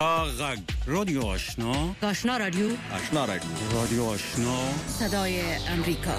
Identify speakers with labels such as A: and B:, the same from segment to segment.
A: غږ رادیو آشنا
B: رادیو
A: رادیو آشنا
B: صدای امریکا.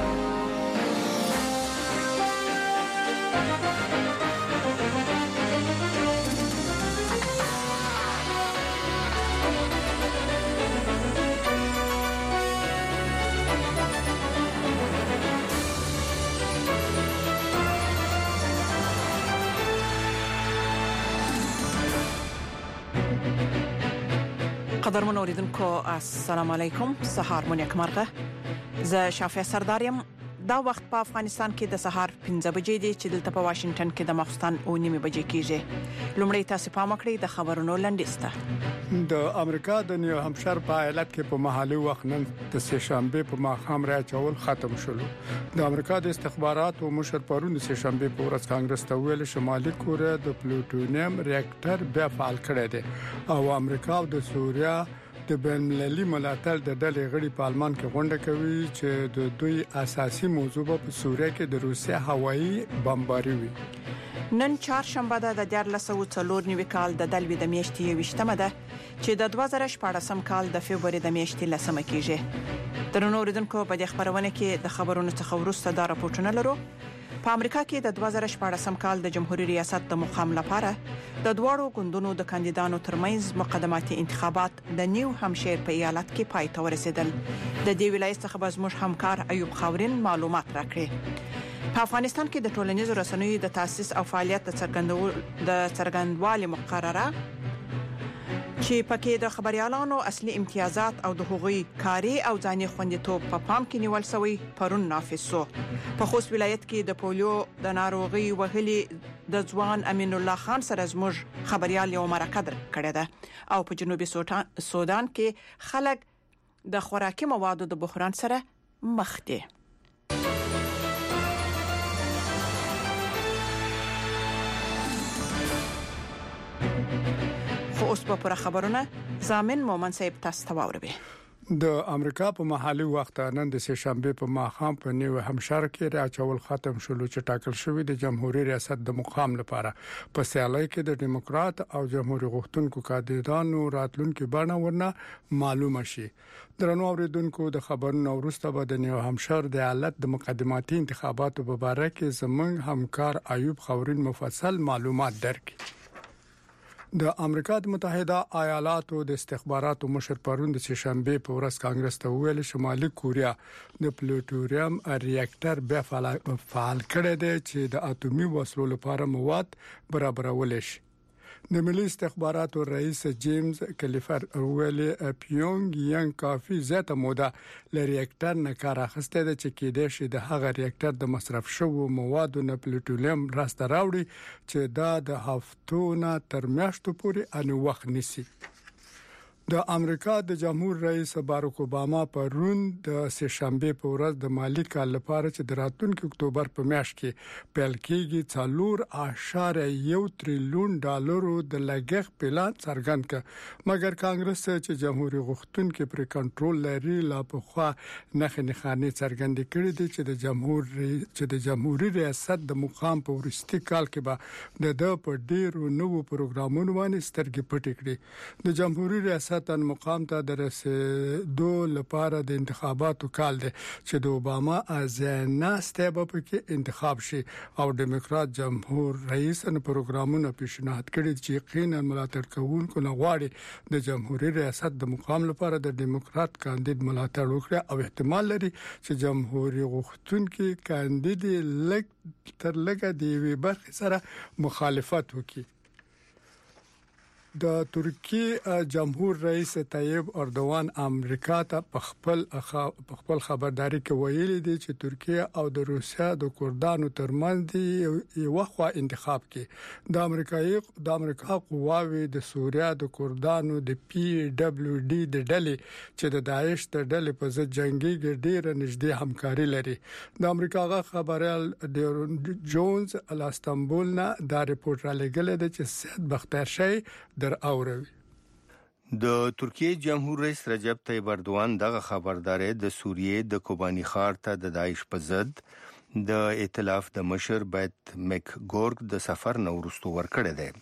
B: قدرمن اوریدونکو السلام علیکم. سهار مو نیک مرغه. زه شافعه سردارم. دا وخت په افغانستان کې د سهار 5 بجې دی چې دلته په واشنگټن کې د ماخستن 9 بجې کېږي. لومړی تاسو پام وکړئ د خبرونو لنډیسته.
C: د امریکا د نیو همشر په ایالت کې په محلي وخت نن د سه شنبه په ماښام راچول ختم شول. د امریکا د استخباراتو مشر پرون د سه شنبه په ورځ کانګرس ته ویل شمالي کوریا د پلوټونیم ریاکټر بیا فعال کړی دی او امریکا او د سوریا د بین‌المللي ملاتړ د ډلې غړي په آلمان کې غونډه کوي چې د دوی اساسي موضوع په سوریه کې د روسیا هوایي بمباري وي.
B: نن چهارشنبه ده د 1440 کال د دلوي د میاشتې 20مه ده چې د 2014 کال د فبراير د میاشتې 10مه کېږي. درنو اوریدونکو په دې خبرونه کې د خبرونو څخه وروسته دا راپورټونه لرو. په امریکا کې د 2014 کال د جمهوریت ریاست د مقام لپاره د دوړو ګوندونو د کاندیدانو ترمنځ مقدماتي انتخابات د نیو همشیر په ایالت کې پای ته ورسېدل. د دې ولایت څخه زموږ همکار ایوب خاورین معلومات راکړي. په افغانستان کې د ټولنیزو رسنیو د تاسیس او فعالیت د څرګندوالي مقرره چې پکې د خبريالانو اصلي امتیازات او د حقوقي کاری او ځاني خوندیتوب په پام کې نیول شوی پرون نافذ شو. په خوست ولایت کې د پولیو د ناروغي وهلي د ځوان امین الله خان سره زموږ خبريال یو مرکه کړې ده او په جنوبي سودان کې خلک د خوراکي موادو د بحران سره مخ دي. خو اوس په خبرونه زامن مومن صاحب تاسو ته واوروي.
C: د امریکا په محلي وخت نن د سه شنبه په ماښام په نیو همشر کې راچول ختم شول چې ټاکل شوی د جمهوریت ریاست د مقام لپاره په سیالۍ کې د ډیموکرات او جمهوریت غوښتونکو کاندیدانو راتلونکو بڼه ورنه معلومه شي. درنو اوریدونکو د خبرونو وروسته به د نیو همشر د ایالت د مقدماتي انتخاباتو په اړه کې زموږ همکار ایوب خاورین مفصل معلومات درکړي. د امریکا متحده ایالاتو د استخباراتو مشر پرون د شنبه په ورځ کانګرس ته ویل شمالي کوریا د پلوټونیم ریاکټر بیا فعال کړی دی چې د اټومي وسلو لپاره مواد برابرول شي. د ملي استخباراتو رئیس جیمز کلیفر ویل پیونګ یانګ کافي زیاته موده ل ریاکټر نه کار اخیسته د چې کېدې شي د هغه ریاکټر د مصرف شوو موادو نه پلوټونیم راسته راوړي چې دا د هفتو نه تر میاشتو پورې ان وخت نیسي. د امریکا د جمهور رئیس باراک اوباما پرون د سه شنبه په ورځ د مالی کال لپاره چې د راتلونکي اکتوبر په میاشت کې پیل کېږي 4.1 تریلیون ډالرو د لګښت پلان څرګند کړ. مګر کانګرس چې جمهوریت غوښتونکو پر کنټرول لري لا په خوا نخنه څرګند کړي دي چې د جمهوریت ریاست د مقام په ورستي کال کې به د په ډیرو نوو پروګرامونو باندې سترګې پټې کړي. د جمهوریت ریاست تن مقام ته درسېدو لپاره د انتخاباتو کال دی چې د اوباما ازنه ستبه پکې انتخاب شي او ډیموکرات جمهور رئیس ان پروګرامونه پیشنهاد کړي چې یقینا ملاتړ کوونکو نه غواړي د جمهوریت ریاست د مقام لپاره د ډیموکرات کاندید ملاتړ وکړي او احتمال لري چې جمهوریت غوښتونکي کاندید تر لږه دی وی برخه سره مخالفت وکړي. د ترکیه جمهور رئیس طیب اردوغان امریکا ته په خپل خبرداري کې ویلي دی چې ترکیه او د روسیا د کردانو ترمنځ یو خوا انتخاب کې د امریکا قواوی د سوریه د کردانو د پی دبليو ډي د ډلې چې د داعش د ډلې په ضد جنگي ډیره نږدې همکاري لري. د امریکا خبريال ډیرون جونز ال استانبول نه دا ریپورت را لګل دی چې سید بختیار شاه اوروي.
D: د ترکیه جمهور رئیس رجب طیب اردوغان دغه خبرداري د سوریه د کوبانی ښار ته د داعش په ضد د ائتلاف د مشر بیت مک ګورګ د سفر نو وروسته ورکړی دی.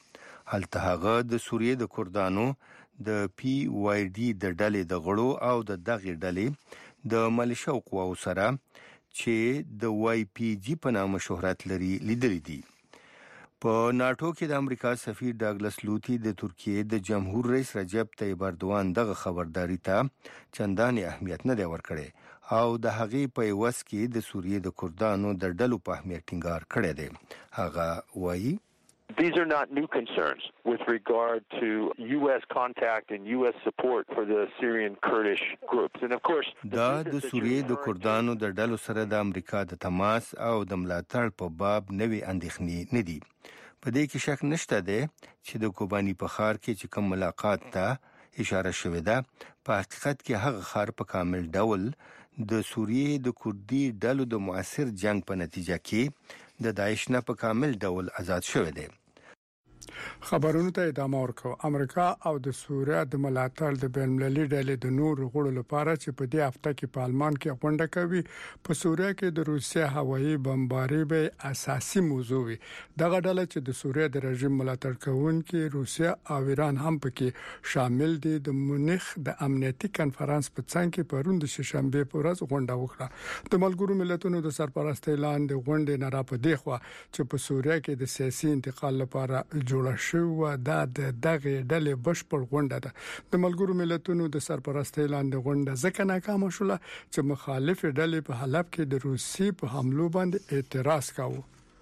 D: هلته هغه د سوریې د کردانو د پی وای ډی د ډلې د غړو او د دغه ډلې د ملیشیا قواو سره چې د وای پی جی په نامه شهرت لري لیدل دي. په ناتو کې د امریکا سفیر ډاګلس لوتی د ترکیې د جمهور رئیس رجب طیب اردوان دغه خبرداري ته چندانې اهمیت نه دی ورکړی او د هغې په وس کې د سوریې د کردانو د ډلو په اهمیت ټینګار کړی دی. هغه وایي
E: These are not new concerns with regard to U.S. contact and U.S. support for the Syrian Kurdish groups. And of course,
D: دا د سوریې د کردانو د ډلو سره د امریکا د تماس او د ملاتړ په باب نوې اندېښنې نه دي. په دې کې شک نشته دی چې د کوباني په ښار کې چې کوم ملاقات ته اشاره شوې ده په حقیقت کې هغه ښار په کامل ډول د سوریې د کردي ډلو د مؤثر جنگ په نتیجه کې د داعش نه په کامل ډول آزاد شوی دی.
C: خبرونو ته ادامه ورکو. امریکا او د سوریه د ملاتړ د بین المللي ډلې د نور غړو لپاره چې په دې هفته کې په آلمان کې غونډه کوي په سوریه کې د روسیې هوایي بمباري به اساسي موضوع وي. دغه ډله چې د سوریه د رژیم ملاتړ کوونکي روسیه او ایران هم پکې شامل دي د مونیخ د امنیتي کانفرنس په څنګ کې پروند شنبه په ورځ غونډه وکړه. د ملګرو ملتونو د سرپرستۍ لاندې غونډه نه را پدې خو چې په سوریه کې د سیاسي انتقال لپاره جوړ شو دا دغه ډلې بشپړ غونډه ده. د ملګرو ملتونو د سرپرستۍ لاندې غونډه ځکه ناکامه شوه چې مخالف ډلې په حلب کې د روسي په حملو باندې اعتراض کاوه.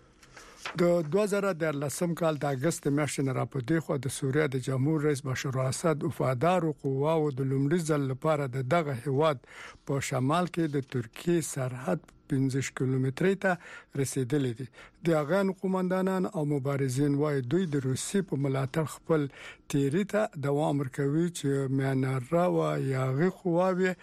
C: د 2013 کال د اگست میاشتې نه راپدې خو د سوریه د جمهور رئیس بشار الاسد وفادار قواو د لومړي ځل لپاره دغه هواد په شمال کې د ترکیې سرحد 15 کیلومترۍ ته رسیدلې دي. د افغان قومندانان او مبارزین وايي دوی د روسي په ملاتړ خپل تیری ته دوام ورکوي چې میانمار او یاغي قواوی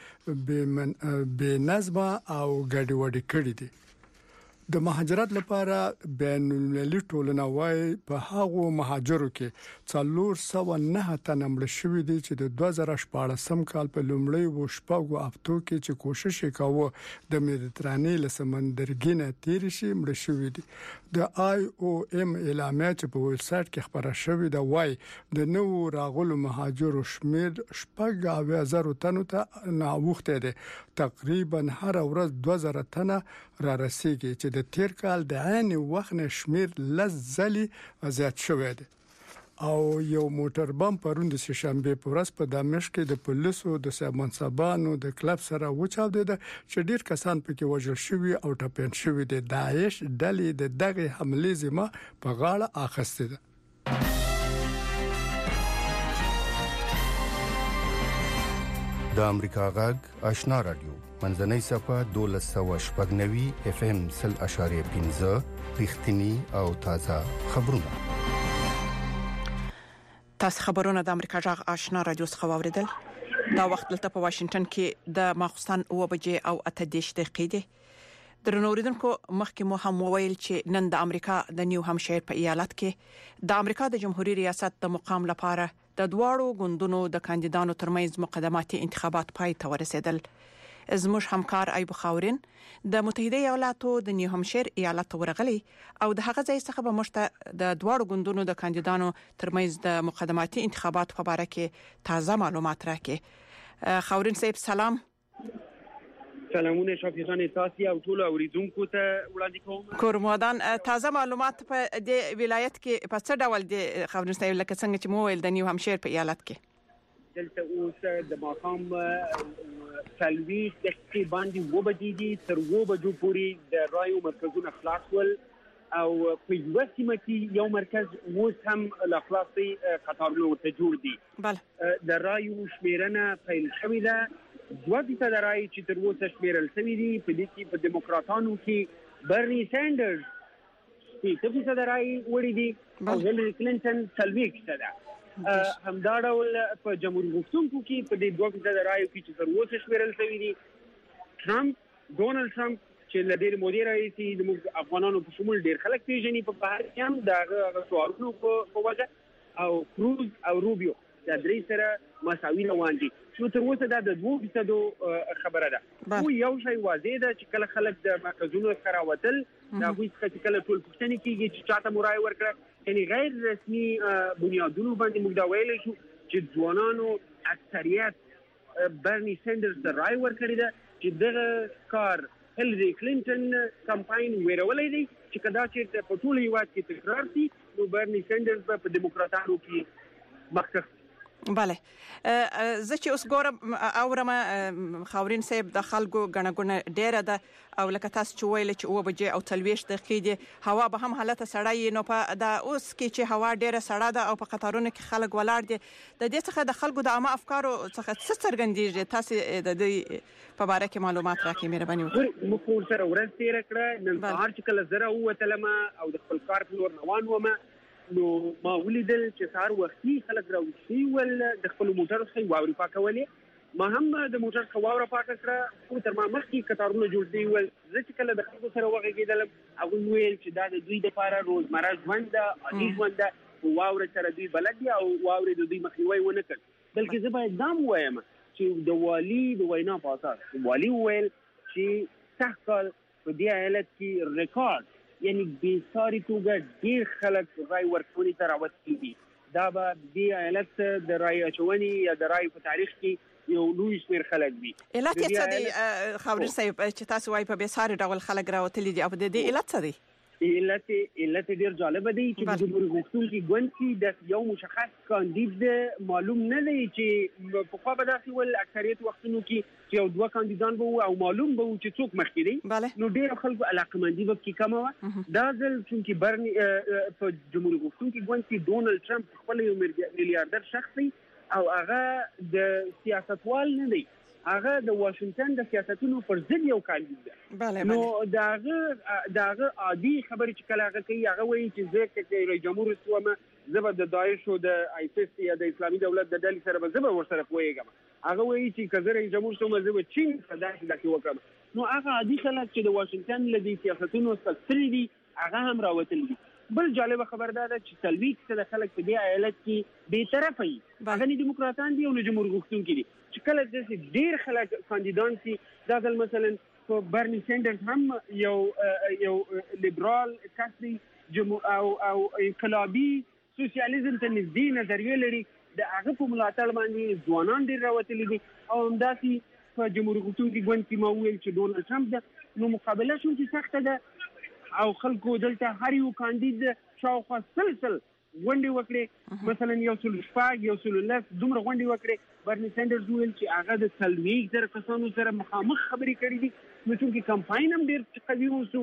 C: به نظم او ګډوډي کړې دي. د مهاجرت لپاره بین المللي ټولنه وايي په هغو مهاجرو کې 409 تنه مړ شوي دي چې د 2014 کال په لومړۍ وشپږو هفتو کې چې کوشش وکاوه د مدیترانې له سمندرګي تیر شي مړ شوي دي. د آی او ام اعلامیه چې په ویب سټ کې خبره شوې ده وايي د نو راغلو مهاجرو شمیر 8000 تنو ته ناوخته دي. تقریبا هر ورځ 2000 تنه را رسیږي چې د تیر کال د عین وخت شمیر لزلي زیات شوی دی. او یو موټر بم پروند شنبه په ورځ په دمشق کې د پولیسو د منصبانو د کلب سره وچاودېده چې ډیر کسان پکې وژل شوي او ټپيان شوي دي. داعش ډلې د دغه حمله ذمہ په غاړه اخیسته ده.
D: د امریکا غږ آشنا رادیو منځنۍ صفه 1290 اف ام 0.15 رښتینی او تازه خبرونه.
B: تاسو خبرونه د امریکا غږ آشنا رادیو څخه واوریدل. دا وخت دلته په واشنگټن کې د ماخستان 9 بجې او 8 دقیقې دي. درنوریدونکو مخکې مو هم وویل چې نن د امریکا د نیو همشایر په ایالت کې د امریکا د جمهوریت ریاست د مقام لپاره د دواړو ګوندونو د کاندیدانو ترمنځ مقدماتي انتخابات پای ته ورسېدل. زموږ همکار ایوب خاورین د متحده ایالاتو د نیو همشایر ایالت ورغلی او د هغه ځای څخه به مشته د دواړو ګوندونو د کاندیدانو ترمنځ د مقدماتي انتخابات په اړه کې تازه معلومات راکړي. خاورین صاحب سلام.
F: سلامونه شفیقان تاسو او ټول اوریدونکو ته وړاندې کوم.
B: کورمودان تازه معلومات په دې ولایت کې په څه ډول دي خبرونه ستایل لکه څنګه چې مو ویل د نیو همشایر په ایالت کې
F: دلته اوس د ماقام سلوي دقیقې باندې وبدي دي تر 2 بجو پورې د رایو مرکزونه خلاص ول او په یو سیمه کې یو مرکز اوس هم لا خلاصي قطارونه ورته جوړ دي.
B: بله
F: د رایو شمیرنه پیل شوې ده. 2% د رای چې تر اوسه شمیرل شوی دي په دې کې په دیموکراتانو کې برني سانډرز 3% د رای وړي دي او هیلری کلینټن 40% ده. همدا ډول په جمهوریت غوښتونکو کې په دې 2% د رای کې چې تر اوسه شمیرل شوی دي ډونالد ټرمپ چې لدیر مودي رئیس د افغانانو په شمول ډیر خلک پیژني په بهر کې هم دا سوالونو په وجه او کروز او روبیو د درې سره مساوي روان دي. نو تر اوسه دا د 2% خبره ده. خو یو شی واضح ده چې کله خلک د مرکزونو څخه راوتل دا هیڅ کله ټول پښتني کیږي چې چاته مرای ورکړه یعنی غیر رسمي بنیادونو باندې موږ دا ویل شو چې ځوانانو اکثریت برني سندرز د رای ورکړي ده چې دغه کار هیلری کلینټن کمپاین ویرولې دي چې کدا چې په ټول هیواد کې تکرار شي نو برني سندرز په دیموکراتانو کې مخکښ.
B: بله زه چې اوس ګورم اورم خاورین صاحب د خلکو غنغونه ډیره ده او لکه تاسو چې ویل چې 9 بجې او 23 دقیقې دي هوا به هم حالت سړی نو په دا اوس کې چې هوا ډیره سړه ده او په قطارونو کې خلک ولاړ دي د دې څخه د خلکو د عامه افکارو څخه څه څرګندېږي تاسو د دې په اړه کې معلومات راکړئ مهرباني وکړئ.
F: مخ سره ورځ تیر کړه نن سهار چې کله زره وتلم او د خپل کار په لور روان وم نو ما ولیدل چې سهار وختي خلک راوځي ول د خپل موټر څخه واوري پاکولې ما هم د موټر څخه واوره پاک کړه او تر ما مخکې کتارونه جوړ دي ول زه چې کله د خلکو سره وغږېدل هغه ویل چې دا د دوی لپاره روزمره ژوند ده عادي ژوند ده واوره سره دوی بلد دي او واوري د دوی مخنیوي ونه کړ بلکې زه باید دا وایم چې د والی د وینا په اساس والی ویل چې تحقیق په دې ایالت کې ریکارډ یعنی بیساری توګه ډیر خلک رای ورکونې ته راوستي دي دا به د ایالت د رای اچونې یا د رای په تاریخ کې یو لوی شمیر خلک دي.
B: علت یې څه دی خاورین صاحب چې تاسو وايي په بیساری ډول خلک راوتلي دي او د دې علت څه دی؟
F: علت ډیر جالب دی چې د جمهوریت غوښتونکي ګوند کې د یو مشخص کاندید معلوم نه دی چې په خوا به داسې ول اکثریت وختونو کې چې یو دوه کاندیدان به او معلوم به چې څوک مخکې دي نو ډیر خلکو علاقمندي به کې کم و دا ځل چې برني په جمهوریت غوښتونکي ګوند کې ډونالد ټرمپ خپل یو میلیارډر شخص دی او هغه د سیاستوال نه دی هغه د واشنگټن د سیاستونو پر ضد یو کاندید دی نو داغه عادي خبرې چې کله هغه کوي هغه وایي چې زه کې رئیس جمهور سوم زبر د داعش او د آیسیس یا د اسلامي دولت د ډلې سره به زبر ورسره پويګم هغه وایي چې کزه رئیس جمهور سوم زبر چین صداش دکی وکم نو هغه عادي خلک چې د واشنگټن لدی سیاستونو ستړي دي هغه هم راوتل دي. بل جالب خبر ده چې تلويق څخه خلک په دې ایالت کې به طرفه وي هغه دیموکراتان دي او جمهور غوښتونکي دي چې کله د ډیر خلک کاندیدان سي دا ځل مثلا برني سندرز هم یو لیبرال کسي او انقلابي سوسیالیزم ته نږدې نظریه لري د هغه په ملاتړ باندې ځوانان ډیر راوتلي دي او همداسي په جمهور غوښتونکي ګوند کې ما ویل چې ډونالد ټرمپ ده نو مقابله شو چې سخته ده او خلکو دلته هر یو کاندید شاوخوا سلسل غونډې وکړي مثلا یو څل شپږ یو څل لس دومره غونډې وکړي برني سندرز ویل چې هغه د تلويق در کسانو سره مخامخ خبرې کړې دي نو چې کمپاین هم ډیر قوي وو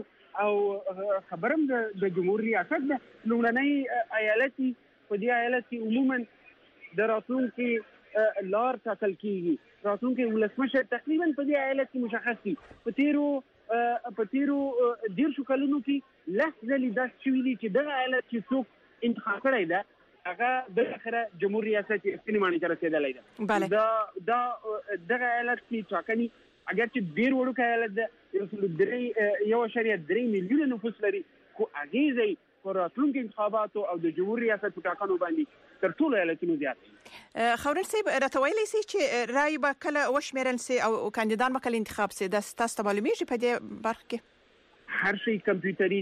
F: او خبرم د جمهور ریاست ده لومړنۍ ایالت په دې ایالت کې عموما د راتلونکي لار ټاکل کیږي راتلونکي ولسمشر تقریبا په دې ایالت کې مشخص دي په تیرو ډیر شو کلونو کې لږ دا شویلي چې دغه ایالت چې څوک انتخاب کړی ده هغه د اخره جمهور ریاست استنی معنی تر رسیدلای ده دا دغه ایالت کې ټاکنی اگر چې ډیر وړو ایالت ده یو شریعه 3 میلیون نفوس لري خو اغیزه راتلونکي انتخاباتو او د جمهور ریاست په ټاکنو باندې تر ټولو ایالتونو زیات
B: خاورین صاحب راته ویلی سي چې رای به کله وشمیرل سي او کاندیدان به کله انتخاب سي د تاسو معلومیږي په دې برخه کې
F: هر شي کمپیوټري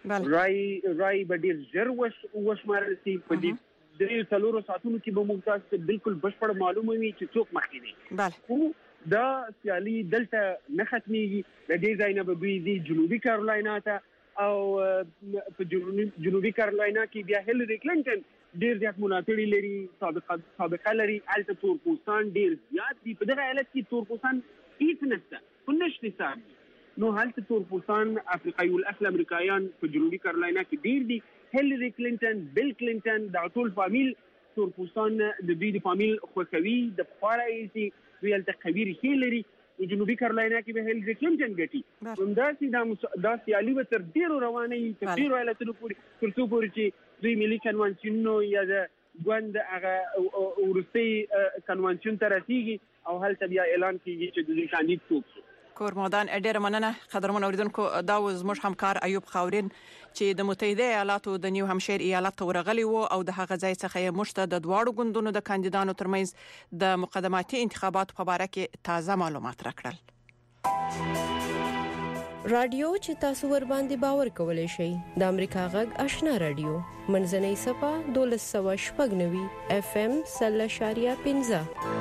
F: دي رای به ډیر ژر وشمیرل سي په دې د څلورو ساعتونو کې به موږ تاسو بالکل بشپړ معلومه وي چې څوک مخکې دي بله دا سیالي دلته نه ختميږي د دې ځای نه به دوی دي جنوبي کارولاینا ته او په جنوبي کارولاینا کې بیا هیلری کلینټن ډیر زیات مناطري لري سابقه لري الته تورپوستان ډیر زیات دي په دغه ایالت کې تورپوستان هیڅ نشته په نشته حساب نو هلته تورپوستان افریقایي الاصل امریکایان په جنوبي کارولاینا کې ډیر دي هیلری کلینټن بیل کلینټن دا ټول فامیل تورپوستان د دوی د فامیل خوښوي د پخوارایي دوی الته قوي ریښې لري جنوبي کارولاینا کې به هیلری کلینټن ګټي همداسې دا سیالي به تر ډیرو روانه وي تر ډیرو ایالتونو پورې تر څو پورې چې دوی ملي کنوانسیون یا د ګوند هغه ورستي کنوانسیون ته رسیږي او هلته بیا اعلان کیږي چې دوی کاندید څوک
B: کورمودان ډیر مننه قدرمن اوریدونکو دا زموږ همکار ایوب خاورین چې د متحده ایالاتو د نیو همشیر ایالت ورغلی وو او د هغه ځای څخه مشته د دواړو ګوندونو د کاندیدانو ترمنځ د مقدماتي انتخاباتو په اړه کې تازه معلومات راکړل.
G: رادیو چې تاسو ور باندې باور کولای شئ د امریکا غږ آشنا رادیو منځنۍ صفه 1290 FM 0.15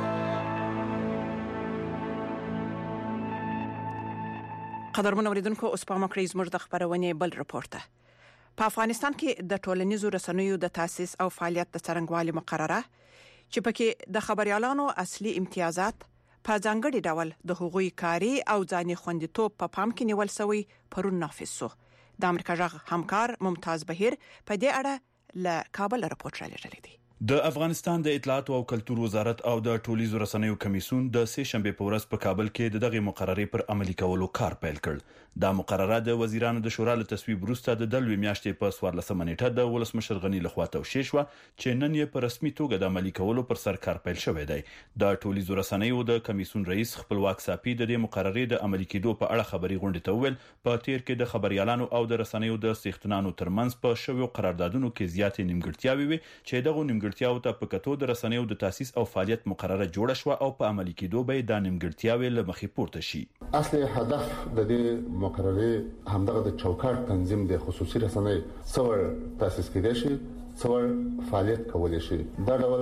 B: قدرمن اوریدونکو اوس په مکرې زموږ د خبرونې بل رپورټ په افغانستان کې د ټولنیزو رسنیو د تاسیس او فعالیت د څرنګوالي مقرره چې پکې د خبريالانو اصلي امتیازات په ځانګړي ډول د حقوقي کاری او ځاني خوندیتوب په پام کې نیول شوی پرون نافذ شو. د امریکا جغ همکار ممتاز بهیر په دې اړه له کابل رپورټ را لېږلی دی.
H: د افغانستان د اطلاعات او کلتور وزارت او د ټولنیزو رسنیو کمیسیون د سه شنبه په ورځ په کابل کې دغه مقررې پر عملي کولو کار پیل کړ. دا مقرره د وزیرانو د شورا له تصویب وروسته د دلوي میاشتې په 14 نیټه د ولسمشر غنی لخوا توشیح شو چې نن یې په رسمي توګه د عملي کولو پر سر کار پیل شوی دی. د ټولنیزو رسنیو د کمیسیون رئیس خپلواک صافي د دې مقررې د عملي کېدو په اړه خبري غونډه ته ویل په تیر کې د خبريالانو او د رسنیو د سیښتنانو ترمنځ په شویو قراردادونو کې زیاتې نیمګړتیاوې وي چې دغه نیمګړتیاو ته په کتو د رسنیو د تاسیس او فعالیت مقرره جوړه شو او په عملي کېدو به د نیمګړتیاوې له مخې پورته شي.
I: اصلي هدف د دې مقررې همدغه د چوکاټ تنظیم د خصوصي رسنۍ څور تاسیس کېدای شي څور فعالیت کولای شي. دا ډول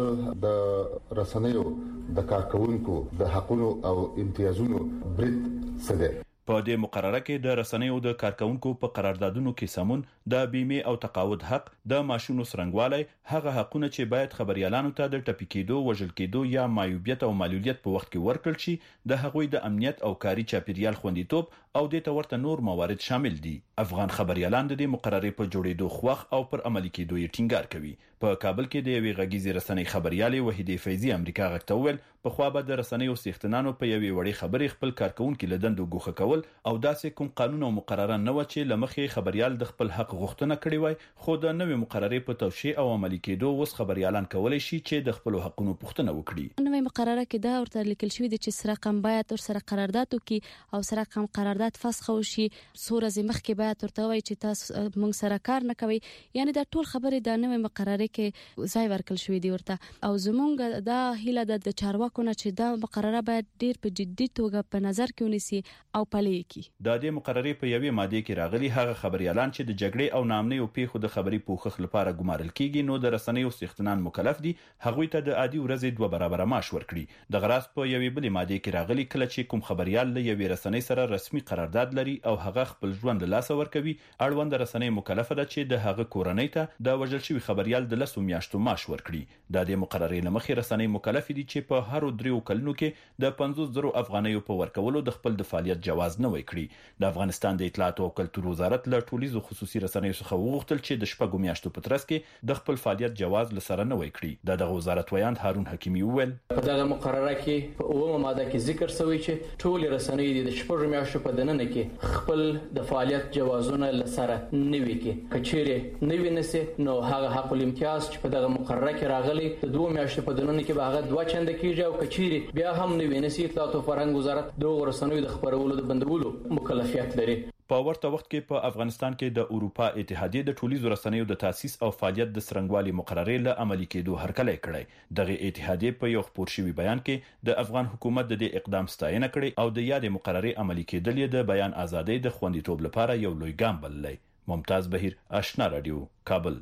I: د رسنیو د کارکونکو د حقوقو او امتیازونو برید څه دی.
H: په دې مقرره کې د رسنیو د کارکونکو په قراردادونو کې سمون د بیمه او تقاعد حق د ماشونو سرنګوالی هغه حقونه چې باید خبريالانو ته د ټپي کېدو وژل کېدو یا معیوبیت او معلولیت په وخت کې ورکړل شي د هغوی د امنیت او کاري چاپیریال خوندیتوب او د تورته نور موارد شامل دي. افغان خبريالان د دې مقررې په جوړېدو خوښ او پر عملي کېدو یې ټینګار کوي. په کابل کې د یوې غږیزې رسنۍ خبريالې وحیدې فیضی امریکا غږ ته ویل په خوا به د رسنیو سیښتنانو په یوې وړې خبرې خپل کارکونکو لدندو ګوښه کول او داسې کوم قانون او مقرره نه و چې لمخې خبريال د خپل حق غوښتنه کړې وای خو د نوې مقررې په توشیح او عملي کېدو وس خبريالان کولای شي چې د خپل حقونو پوښتنه وکړي.
J: نوې مقرره کې دا ورته لیکل شوی دی چې سره رقم باید ور سره قرارداد وکړي او سره رقم قرارداد فسخ وشي سور از مخکې باید ورته وای چې تاسو موږ سره کار نه کوي. یعنی دا ټول خبرې د نوې مقرره کې ځای ورکل شوی دی ورته او زمونږ دا هیله د چارواکو نه چې دا مقرره باید ډیر په جدي توګه په نظر کې ونیسي او پلي کړي.
H: د دې مقررې په یوې ماده کې راغلي هغه خبريالان چې د جګړې او نامنۍ او پیښو د خبري پوښښ لپاره ګمارل کیږي نو د رسنیو سیښتنان مکلف دي هغوی ته د عادي ورځې 2 برابر معاش ورکړي. د غراس په یوې بلې ماده کې راغلي کله چې کوم خبريال له یوې رسنۍ سره رسمي قرارداد لري او هغه خپل ژوند له لاسه ورکوي اړوند رسنۍ مکلفه ده چې د هغه کورنۍ ته د وژل شوی خبريال د 10 میاشتو معاش ورکړي. د دې مقررې لمخې رسنۍ مکلف دي چې په هر 3 کلونو کې د 50,000 افغانیو په ورکولو د خپل د فعالیت جواز نه وکړي. د افغانستان د اطلاعات او کلتور وزارت له ټولنیزو خصوصي رسنیو څخه وغوښتل چې د شپږو میاشتو په ترڅ کې د خپل فعالیت جواز لسره نه وکړي. د وزارت ویاند هارون حکیمی وویل
K: په دغه مقرره کې په اومه ماده کې ذکر شوی چې ټول رسنۍ د شپږو میاشتو په دننه کې خپل د فعالیت جوازونه لسره نه وکړي. کچېره نه وینسي نو هغه حق الامتیاز چې په دغه مقرره کې راغلي د 2 میاشتو په دننه کې به هغه 2 چنده کیږي او کچېره بیا هم نه وینسي اطلاعات او فرهنګ وزارت د رسنیو د خبرولو د بندولو مکلفیت لري.
H: په ورته وخت کې په افغانستان کې د اروپا اتحادیه د ټولنیزو رسنیو د تاسیس او فعالیت د سرنګوالي مقررې له عملي کېدو هرکلی کړی. دغه اتحادیه په یو خبر شوی بیان کې د افغان حکومت د دې اقدام ستاینه کړې او د یادې مقررې عملي کېدل د بیان ازادۍ د خوندیتوب لپاره یو لوی ګام بللی. ممتاز بهیر آشنا رادیو کابل.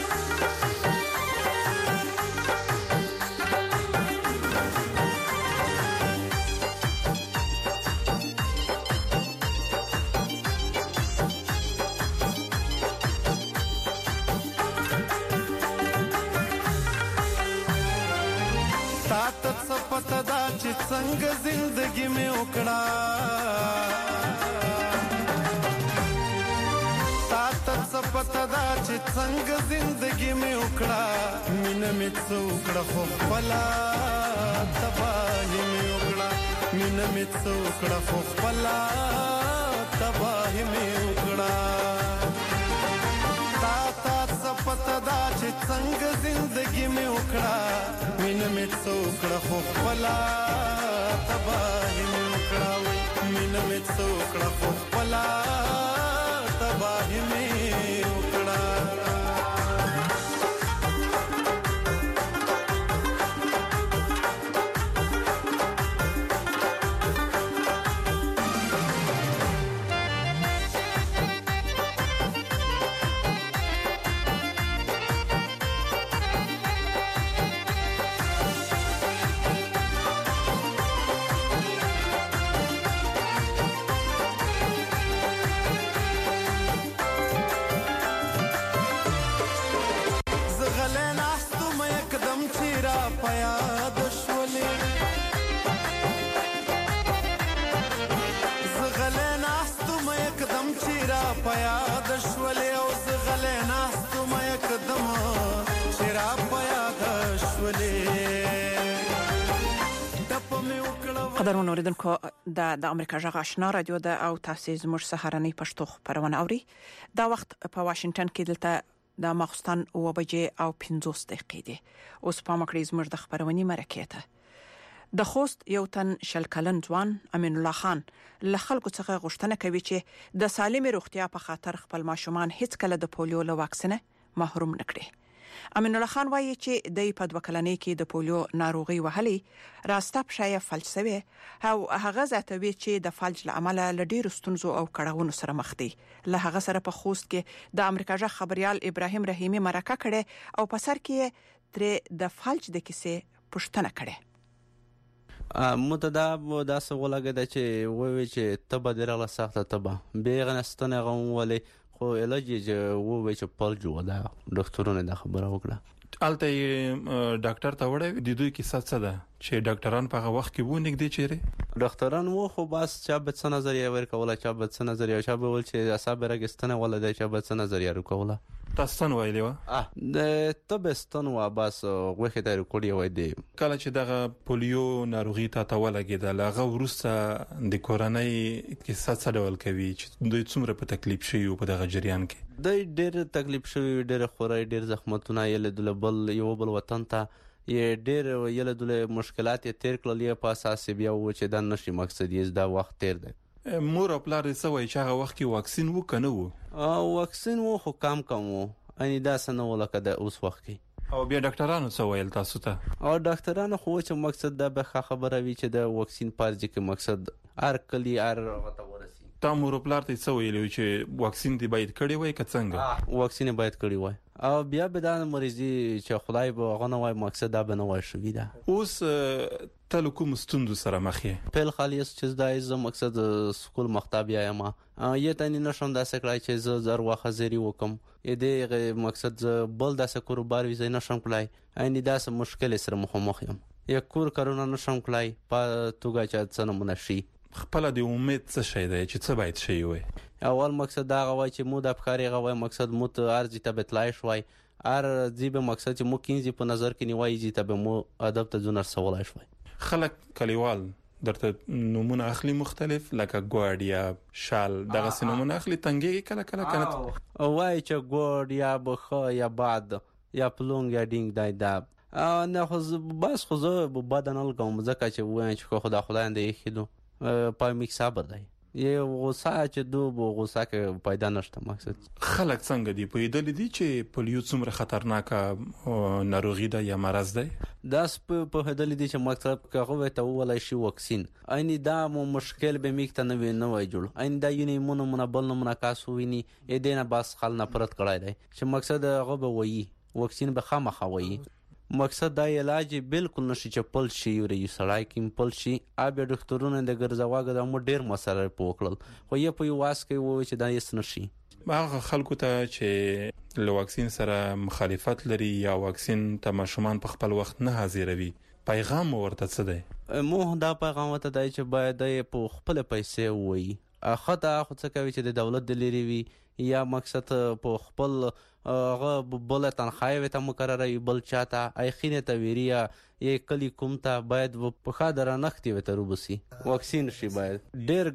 L: څنګه زندگی میں وکړه تاسو څپته دا چې څنګه زندگی میں وکړه مینه می څوکړه خو خپلا تباہی میں وکړه مینه می څوکړه خو خپلا تباہی میں وکړه تاسو څپته دا چې څنګه زندگی میں وکړه مینه می څوکړه خو خپلا تباہی میں وکړه مینه می څوکړه خو خپلا تباہی میں وکړه.
B: قدرمن اوریدونکو د امریکا جغ آشنا رادیو د او تاسو زموږ سهارنۍ پښتو خبرونه اوري دا وخت په واشنگټن کې دلته د ماخستان 9:50 دقیقې دي اوس په مکړې زموږ د خبرونې مرکه ته د خوست یو تن شلکلن ځوان امین الله خان له خلکو څخه غوښتنه کوي چې د سالم روغتیا په خاطر خپل ماشومان هیڅ کله د پولیو له واکسینه محروم نکړي امین الله خان وایي چې د په دوکلنۍ کې د پولیو ناروغي وهلي راسته پښه فلسفي او هغه زاتوي چې د فلج لامل لډیر ستونزو او کړهونو سره مخ دي له هغه سره په خوست کې د امریکا جغ خبريال ابراهيم رحیمي مرکه کړي او په سر کې تر د فلج د کیسې پښتنه کړي
M: متدا دا سوالګه د چې ووي چې تبه درغله سخته تبه بیغنستنه غوولې خو علاج یې ووي چې پل جوړ دا ډاکټرونه د خبره وکړه
N: الته ډاکټر ته وړه د دوی کې څه ده چې ډاکټران په وخت کې وو نګدي چیرې
M: ډاکټران وو خو بس چا به څه نظریه ورکوله چا به څه نظریه چا به ول چې اعصاب راګستنه ولدا چا به څه نظریه ورکوله
N: تاسو نو ویلی و
M: د تبستون و بس غوخه د ریکورډي وای دی
N: کله چې دغه پولیو ناروغي ته ولګیدل هغه ورسته د کورنۍ کې څه ډول کوي چې دوی څومره په تکلیف شي په دغه جریان کې
M: د ډېر تکلیف شوی ډېر خورای ډېر زخمتونه یې له بل یو بل وطن ته یې ډېر یې له مشکلات یې تیر کړل په اساس بیا و چې د نشي مقصد یې دا وخت تیر دی
N: مور او پلار یې سوي چې هغه وخت کې واکسین وکنه وو
M: واکسین وو خو کم وو ان دا سنه ولکه د اوس وخت کې
N: او بیا ډاکټرانو سویل تاسو ته
M: او ډاکټرانو خو چې مقصد د به خبره وی چې د واکسین پارځي کې مقصد ار کلی ار غته ورسي
N: تا مور پلار ته سویل چې واکسین دی باید کړی وای که څنګه
M: واکسین باید کړی وای او بیا به د مریضي چې خدای به غنه وای مقصد دا به نه وای شوې ده
N: اوس تل کوم ستوندو سره مخې
M: په خالیس چې دا از مقصد سکول مختاب یم یې تنه نشم دا سکړای چې ز زر واخه زری وکم یې دې مقصد بل دا سکور بار وی زین نشم کولای ان دا سم مشکل سره مخ یم یک کور کارونه نشم کولای په توګه چې څنګه منشي
N: خپل د امید څه شي دی چې څه باید شي وي
M: اول مقصد دا غوای چې مو د افکاري غوای مقصد مو ته ارزي ته بتلای شوي ار زیبه مقصد چې مو کینځي په نظر کې نیوي زی ته مو ادب ته جنر سوالای شوي
N: خلک کلیوال درته نمونه اخلي مختلف لکه ګوډیا شال دغه سنمونه اخلي تنګي کله
M: او وای چې ګوډیا بخو یا بعد یا پلونګ یا ډینګ دای دا نه خو بس خو زه بدنل کوم ځکه چې وای چې خدای اندې خېدو په میک صبر دی یو غوسه چې دوه غوسه کې پیدا نشته مقصد
N: خلک څنګه دی په دې دي چې پولیو څومره خطرناکه ناروغي ده یا مرض ده
M: داس په هدل دي چې مقصد کاغه ته ولای شي واکسین اینی دا مو مشکل به میکته نه وای جوړ این دا یونی مونږ بل نه مناکاسو ویني اې دینه بس خل نه پرد کړای دی چې مقصد هغه به وایي واکسین به خامخا وایي مقصد دا علاج بالکل نشي چې پل شي ورې سړای کې پل شي ابي ډاکټرونه د ګرځواګه د مو ډیر مسله پوکړل خو یې په واس کې وای چې دا یې نشي
N: هغه خلکو ته چې له واکسین سره مخالفت لري یا واکسین ته ماشومان په خپل وخت نه حاضروي پیغام ورته څه دی
M: مو دا پیغام ته دی چې باید په خپل پیسې وای خطا خو څه کوي چې د دولت د لري وي یا مقصد په خپل هغه بل تنخواه ته مقرره بل چاته اخینه ته ویریا یې کلی کوم ته باید په خاطر نختي وته روبسي واکسین شي باید ډیر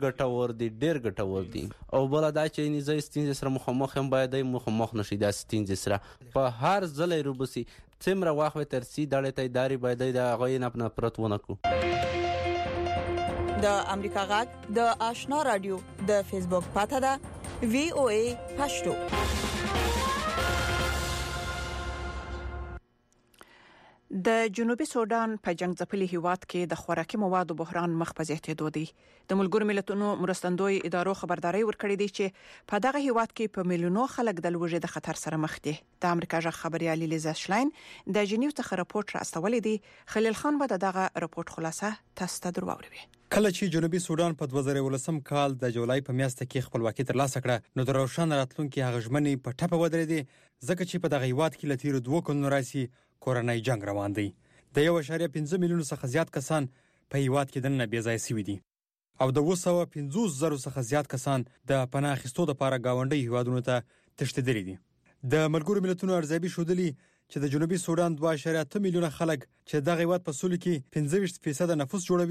M: ګټور دي او بل دا چې نيزه ستینځ سره مخامخ هم باید مخامخ نشي دا ستینځ سره په هر ځلې روبسي څومره واخو ترسي دړې ته اداري باید دا غوین خپل پرتونه کو
B: د امریکا غږ د آشنا رادیو د فیسبوک پاته ده VOA پښتو د جنوبي سودان په جنگ ځپلي هیواد کې د خوراکي موادو بحران مخ په زیاتېدو دی د ملګرو ملتونو مرستندوی ادارو خبرداري ورکړې دي چې په دغه هیواد کې په میلیونو خلک د لوږې د خطر سره مخ دي د امریکا ژغ خبريال لیزا شلاین د جنیو څخه راپورټ راستولې دي خلیل خان به دغه راپورټ خلاصه تاسو ته دروړي
O: کله چې جنوبي سودان په 2019 کال د جولای په میاشت کې خپلواکي ترلاسه کړه نو د روشن راتلونکو هغه ژمنې په ټپه ودرېدې ځکه چې په دغه هیواد کې لتیر 2 کلونو راسي کورنۍ جنگ روان دی د 1.5 میلیون څخه زیات کسان په هیواد کې دنه بې ځای شوي دي او د 250,000 څخه زیات کسان د پناه اخیستو لپاره گاونډي هیوادونو ته تښتېدلي دي د ملګرو ملتونو ارزیابي شودلي چې د جنوبي سودان 2.8 میلیونه خلک چې دغه هیواد په سولې کې 15% نفوس جوړوي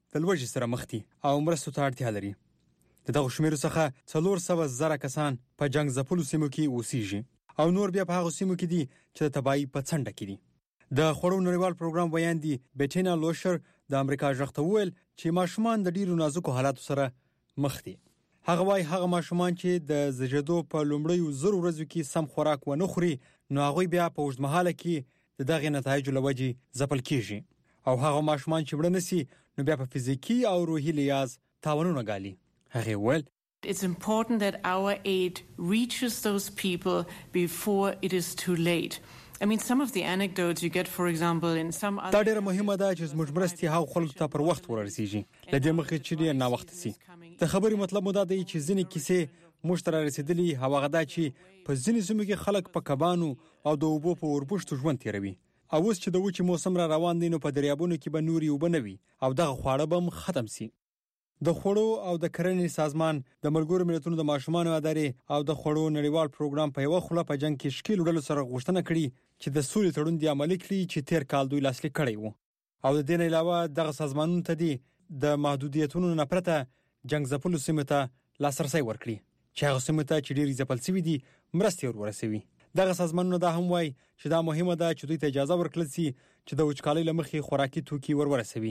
O: د لوږې سره مخ دي او مرستو ته اړتیا لري. دغه شمیرو څخه 400,000 کسان په جنگ ځپلو سیمو کې اوسېږي او نور بیا په هغه سیمو کې دي چې د تباہي په څنډه کې دي. د خوړو نړیوال پروګرام ویان دي بیټینا لوشر د امریکا ژغته ویل چې ماشومان د ډیرو نازکو حالاتو سره مخ دي. هغه وايي هغه ماشومان چې د زیږیدو په لومړیو 0 ورځو کې سم خوراک ونه خوري نو هغه بیا په اوږدمهاله کې د دغه نتایجو لوجې ځپل کیږي او هغه ماشومان چې وړ نسی نو بیا په فزیکی او روحي لیاز تاوانونه ګالي. هغه ویل
P: It's important that our aid reaches those people before it is too late. I mean, some of the anecdotes you get, for example, in some other...
O: دا ډېره مهمه ده چې زموږ مرستې هغو خلکو ته پر وخت ورسیږي له دې مخکې چې ډېر ناوخته سي. د خبرې مطلب مو دا دی چې ځینې کیسې موږ ته رارسېدلي هغه دا چې په ځینې سیمو کې خلک په کبانو او د اوبو په اوربشتو ژوند تېروي او اوس چې د وچې موسم را روان دی نو په دریابونو کې به نورې اوبه نه وي او دغه خواړه به هم ختم سي. د خوړو او د کرنې سازمان د ملګرو ملتونو د ماشومانو ادارې او د خوړو نړیوال پروګرام په یو خله په جنگ کې شکیل وړلو سره غوښتنه کړې چې د سولې تړون دی عملي کړي چې تیر کال دوی لاسلیک کړی وو او د دې نه علاوه دغه سازمانونو ته دي د محدودیتونو نه پرته جنگ ځپلو سیمو ته لاسرسي ورکړي چې هغه سیمو ته چې ډېری ځپل شوي دي مرستې ورسوي. دغه سازمانونه دا هم وایي چې دا مهمه ده چې دوی ته اجازه ورکړل شي چې د وچکالۍ له مخې خوراکي توکي ورسوي.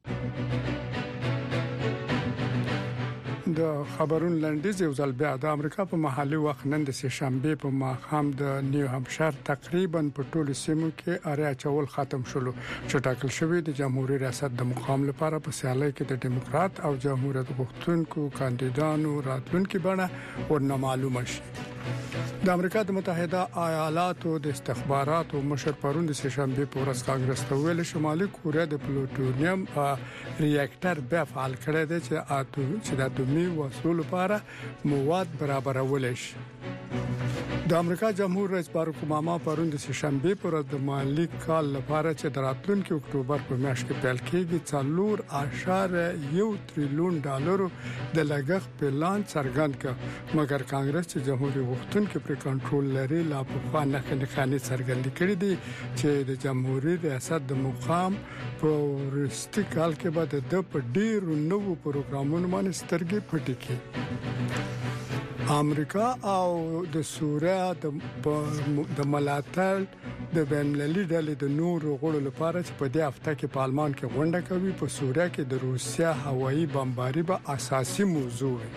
C: د خبرون لنډیز یو ځل بیا د امریکا په محلي وخت نن د شنبه په ماښام د نیو همشایر تقریبا په ټولو سیمو کې اریا چول ختم شول چې ټاکل شوی د جمهوریت ریاست د مقام لپاره په سیالۍ کې د دیموکرات او جمهوریت غوښتونکو کاندیدانو راتلونکي بڼه ورنه معلومه شي. د امریکا د متحده ایالاتو د استخباراتو مشر پرون د شنبه په ورځ کانګرس ته ویل شمالي کوریا د پلوټونیم ریاکټر بیا فعال کړی دی چې د اتومي وسلو لپاره مواد برابرول شي. د امریکا جمهور رئیس باراک اوباما پرون د شنبه په ورځ د مالی کال لپاره چې د راتلونکي اکتوبر په میاشت کې پیل کېږي 4.1 تریلیون ډالر د لګښت پلان څرګند کړ مګر کانګرس چې جمهوریت غوښتونکو پر کنټرول لري لا په خانه خانه څرګند کړي دي چې د جمهوریت ریاست د مقام په ورستي کال کې به د په ډیرو نوو پروګرامونو باندې سترګې پټې کړي. امریکا او د سوریه د ملاتړ د بین‌المللي ډلې د نورو غړو لپاره چې په دې هفته کې په آلمان کې غونډه کوي په سوریه کې د روسیا هوایي بمباري به اساسي موضوع وي.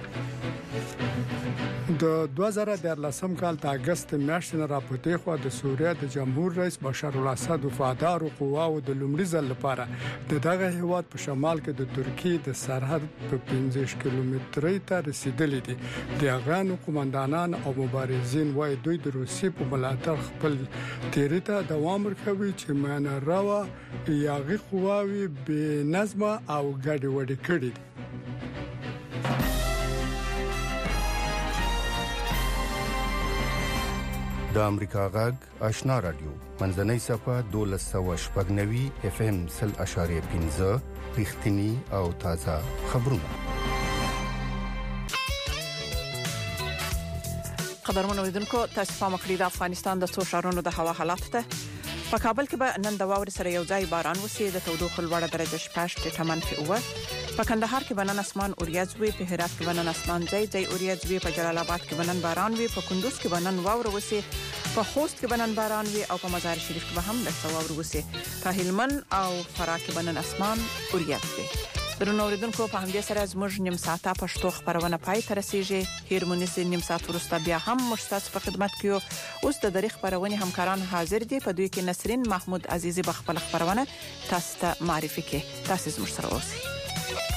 C: د 2014 کال د اگست میاشتې نه راپورته خو د سوریه د جمهور رئیس بشار الاسد وفادار قواو د لومړي ځل لپاره دغه هیواد په شمال کې د ترکیه د سرحد په 15 کیلومترۍ ته رسیدلې دي. د افغان قومندانان او مبارزین وايي دوی د روسیې په ملاتړ خپل تیری ته دوام ورکوي چې معنی راوه یاغي قواوي به نظم او ګډ وډ کړي دي.
D: د امریکا غږ آشنا رادیو منځنۍ صفه 1290 اف ام 0.15 رښتینی او تازه خبرونه.
B: قدرمنو لیدونکو تاسو په مکړی د افغانستان د څو شهرونو د هوا حالات ته په کابل کې به نن د واورې سره یو ځای باران وشي د تودوخه لوړه درجه 6 ټیټه منفي 9 په کندهار کې بنن اسمان اوریاځ وي په هرات کې بنن اسمان ځای اوریاځ وي په جلال آباد کې بنن باران وي په کندوز کې بنن واوره وشي په خوست کې بنن باران وي او په مزار شریف کې به هم د واوره وشي په هلمند او فراه کې بنن اسمان اوریاځ وي. درنو اوریدونکو په همدې سره زموږ نیم ساعته پښتو خبرونه پای ته رسیږي. هیرمونیس نیم ساعت وروسته بیا هم مشتاق په خدمت کې اوس د دریخ خبرونه همکاران حاضر دي په دوی کې نسرین محمود عزیزی بخپل خبرونه تاسو ته معرفي کوي. تاسو زموږ سره اوسئ.